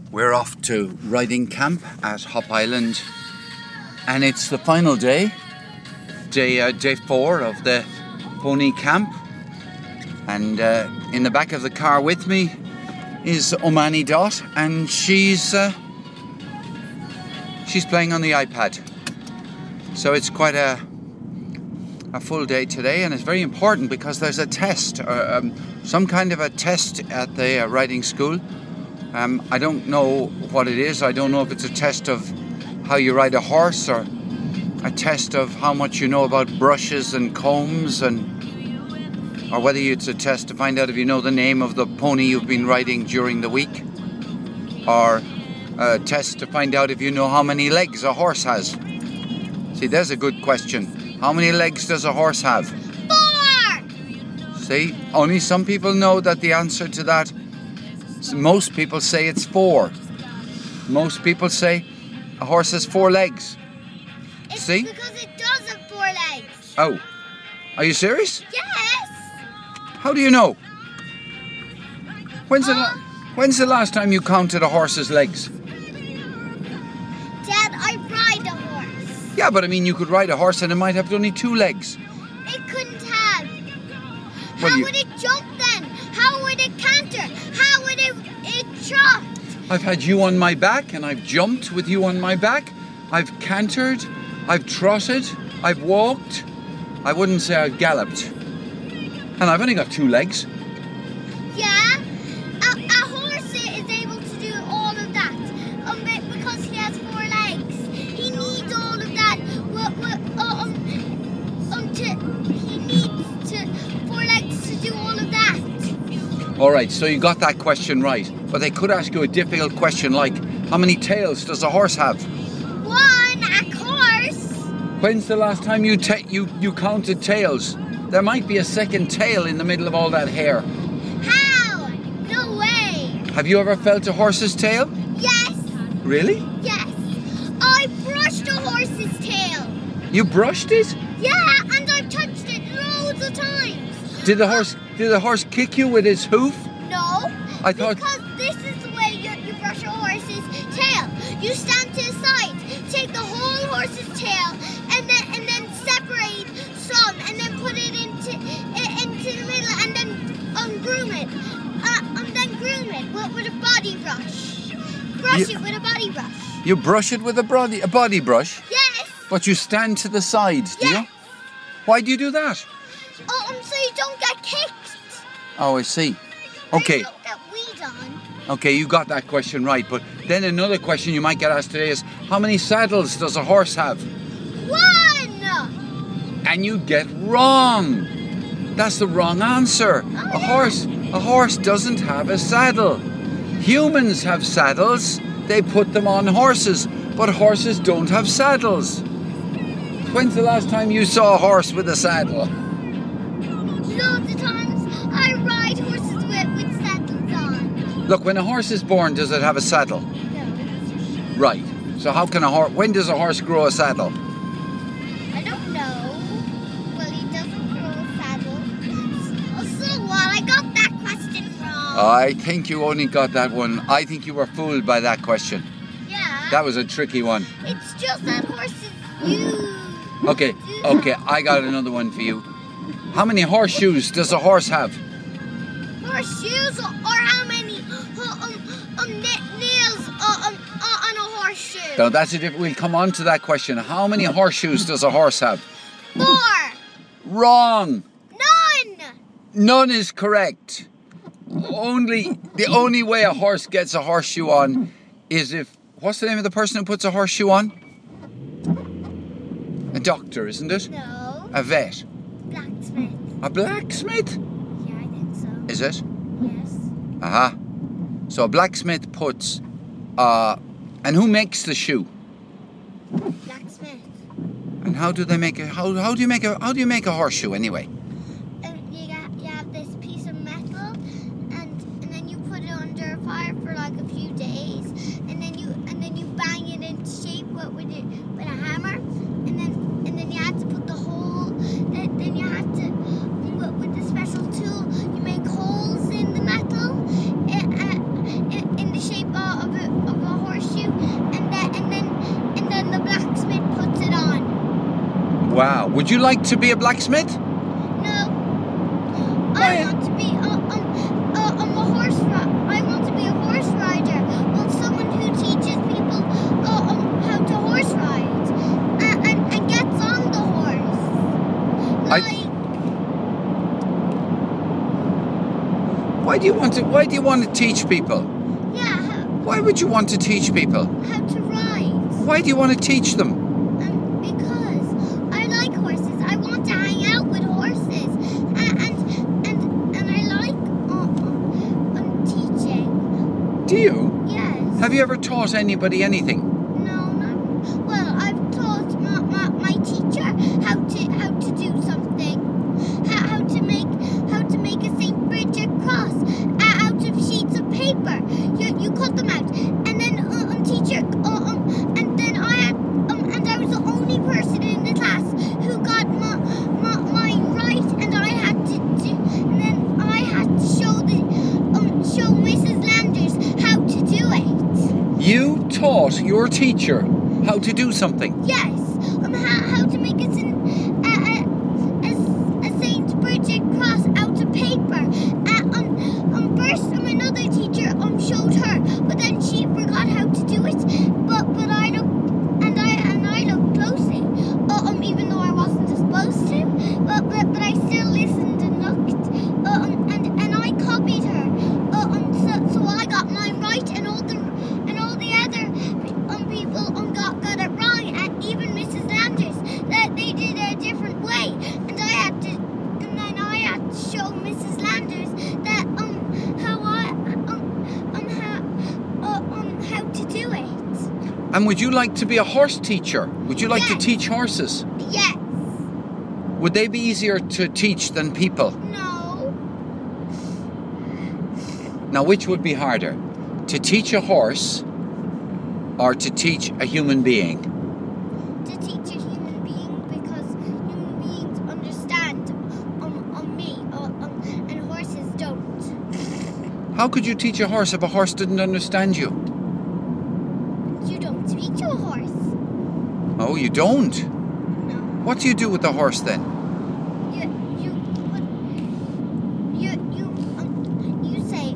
We're off to riding camp at Hop Island, and it's the final day, day 4 of the pony camp. And in the back of the car with me is Omani Dot, and she's playing on the iPad. So it's quite a full day today, and it's very important because there's a test, some kind of a test at the riding school. I don't know what it is. I don't know if it's a test of how you ride a horse or a test of how much you know about brushes and combs, or whether it's a test to find out if you know the name of the pony you've been riding during the week, or a test to find out if you know how many legs a horse has. See, there's a good question. How many legs does a horse have? 4! See, only some people know that the answer to that. Most people say it's 4. Most people say a horse has 4 legs. It's See? because it does have 4 legs. Oh, are you serious? Yes. How do you know? When's the last time you counted a horse's legs? Dad, I ride a horse. Yeah, but I mean, you could ride a horse and it might have only 2 legs. It couldn't have. Well, How would it jump then? How would it canter? How would it trot? I've had you on my back, and I've jumped with you on my back. I've cantered, I've trotted, I've walked. I wouldn't say I've galloped. And I've only got 2 legs. Yeah, a horse is able to do all of that because he has 4 legs. He needs all of that. He needs 4 legs to do all of that. All right, so you got that question right. But they could ask you a difficult question like, how many tails does a horse have? 1, of course. When's the last time you counted tails? There might be a second tail in the middle of all that hair. How? No way. Have you ever felt a horse's tail? Yes. Really? Yes. I brushed a horse's tail. You brushed it? Yeah, and I've touched it loads of times. Did the horse kick you with his hoof? No. I thought. Because this is the way you brush a horse's tail. You stand to the side, take the whole horse's tail, and then separate some, and then put it into the middle, and then groom it. And then groom it with a body brush. Brush it with a body brush. You brush it with a body brush? Yes. But you stand to the side, do you? Yes. Why do you do that? So you don't get kicked. Oh, I see. Okay. Don't get weed on. Okay, you got that question right. But then another question you might get asked today is, how many saddles does a horse have? 1. And you get wrong. That's the wrong answer. Oh, A horse doesn't have a saddle. Humans have saddles. They put them on horses, but horses don't have saddles. When's the last time you saw a horse with a saddle? Loads of times I ride horses with saddles on. Look, when a horse is born, does it have a saddle? No. Right. So when does a horse grow a saddle? I don't know. Well, he doesn't grow a saddle. So what? I got that question wrong. I think you only got that one. I think you were fooled by that question. Yeah. That was a tricky one. It's just that horses use. Okay, I got another one for you. How many horseshoes does a horse have? Horseshoes, or how many nails on a horseshoe? Now that's it. We'll come on to that question. How many horseshoes does a horse have? 4. Wrong. None. None is correct. The only way a horse gets a horseshoe on is if, what's the name of the person who puts a horseshoe on? A doctor, isn't it? No. A vet. Blacksmith. A blacksmith? Yeah, I think so. Is it? Yes. Aha. So a blacksmith puts, and who makes the shoe? Blacksmith. And how do they make it? How do you make a horseshoe anyway? You have this piece of metal, and then you put it under fire for like a few days, and then you bang it into shape with a hammer, and then you have to put the hole. Then you have to with the special tool. You make holes in the metal in the shape of Would you like to be a blacksmith? No. Why? I want to be a horse rider. I want to be a horse rider. Well, someone who teaches people how to horse ride and gets on the horse. Why do you want to teach people? Yeah. Why would you want to teach people? How to ride. Why do you want to teach them? Because I like horses. I want to hang out with horses, and I like teaching. Do you? Yes. Have you ever taught anybody anything? No. Well, I've taught my teacher how to do something. How to make a St. Bridget cross out of sheets of paper. You cut them out, and then teacher and then I had and I was the only person in the class who got mine right, and I had to show Mrs. Landers how to do it. You taught your teacher how to do something. Yes, how to make a St. Bridget cross out of paper. First, another teacher showed her, but then she forgot how to do it. But I looked closely. Even though I wasn't supposed to, but I still listened and looked. And I copied her. So I got mine right, and all the other people got it wrong. And even Mrs. Landers, that they did it a different way. And then I had to show Mrs. Landers that how to do it. And would you like to be a horse teacher? Would you like to Yes. teach horses? Yes. Would they be easier to teach than people? No. Now, which would be harder? To teach a horse or to teach a human being? To teach a human being, because human beings understand me, and horses don't. How could you teach a horse if a horse didn't understand you? You don't speak to a horse. Oh, you don't? No. What do you do with the horse then? You say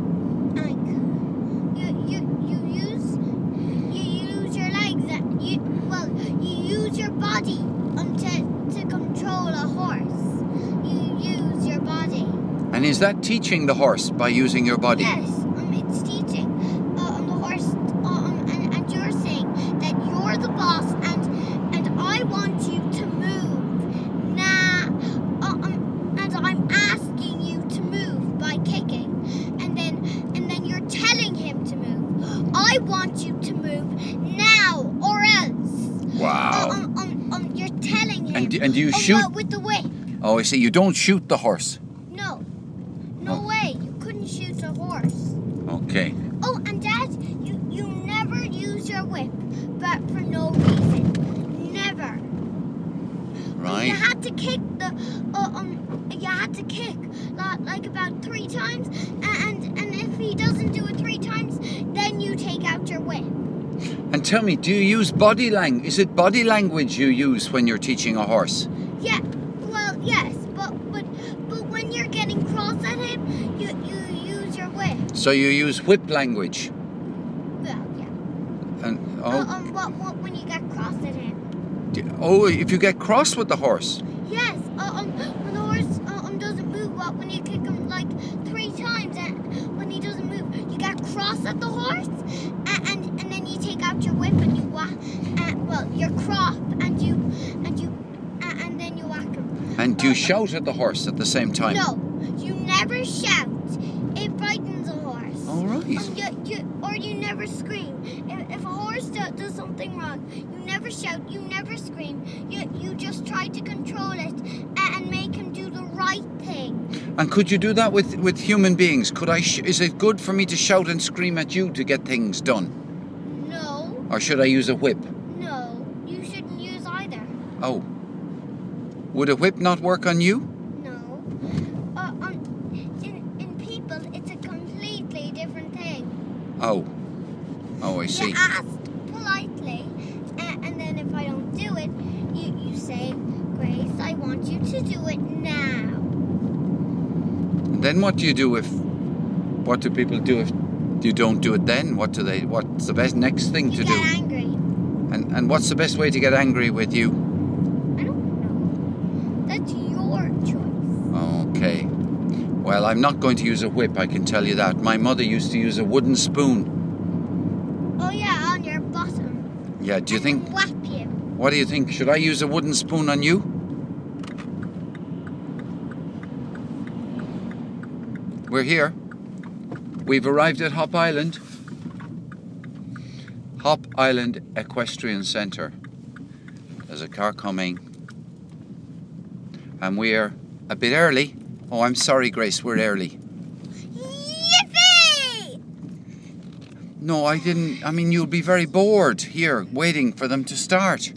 you use your legs. You use your body to control a horse. You use your body. And is that teaching the horse by using your body? Yes, it's teaching the horse, and you're saying that you're the boss, and I want you to move now, and I'm asking you to move by kicking, and then you're telling him to move. I want you to move now, or else. Wow. You're telling him. And do you shoot? Well, with the whip. Oh, I see. You don't shoot the horse. No Oh. way. You couldn't shoot a horse. Okay. Oh, and Dad, you never use your whip, but for no reason. Never. Right. You had to kick like about 3 times, and if he doesn't do it 3 times, then you take out your whip. And tell me, do you use body language? Is it body language you use when you're teaching a horse? Yeah. Well, yes, but when you're getting cross at him, you use your whip. So you use whip language. Well, yeah. And What when you get cross at him? if you get cross with the horse. Yes, when the horse doesn't move, when you kick him like 3 times, and when he doesn't move, you get cross at the horse, and then you take out your whip and you whack, your crop, and then you whack him. And do you shout at the horse at the same time? No, you never shout. It frightens a horse. All right. Or you never scream. If a horse does something wrong, you never shout, you never scream. You just try to control it and make him do the right thing. And could you do that with human beings? Could I? Is it good for me to shout and scream at you to get things done? No, Or should I use a whip? no, you shouldn't use either. Oh. Would a whip not work on you? No. In people, it's a completely different thing. Oh. Oh, I see. You ask politely, and then if I don't do it, you say, great. want you to do it now. And then what do you do what do people do if you don't do it then? What's the best next thing to do? Get angry. And what's the best way to get angry with you? I don't know. That's your choice. Okay. Well, I'm not going to use a whip, I can tell you that. My mother used to use a wooden spoon. Oh yeah, on your bottom. Yeah, do you think... Whap you. What do you think? Should I use a wooden spoon on you? We're here. We've arrived at Hop Island. Hop Island Equestrian Centre. There's a car coming. And we're a bit early. Oh, I'm sorry, Grace, we're early. Yippee! No, I didn't. I mean, you'll be very bored here, waiting for them to start.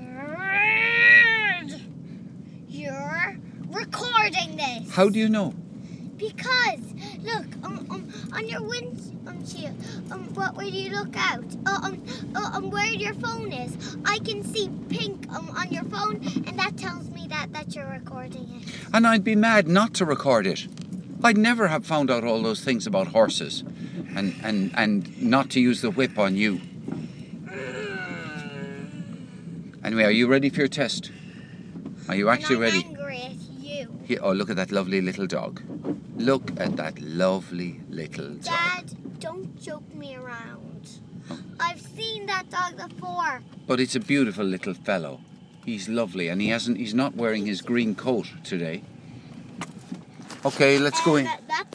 You're recording this. How do you know? Because look, on your windshield, where you look out, where your phone is, I can see pink on your phone, and that tells me that you're recording it. And I'd be mad not to record it. I'd never have found out all those things about horses, and not to use the whip on you. Anyway, are you ready for your test? Are you actually ready? I'm angry at you. Here, oh, look at that lovely little dog. Look at that lovely little dog. Dad, don't joke me around. I've seen that dog before. But it's a beautiful little fellow. He's lovely, and he's not wearing his green coat today. Okay, let's go in. That's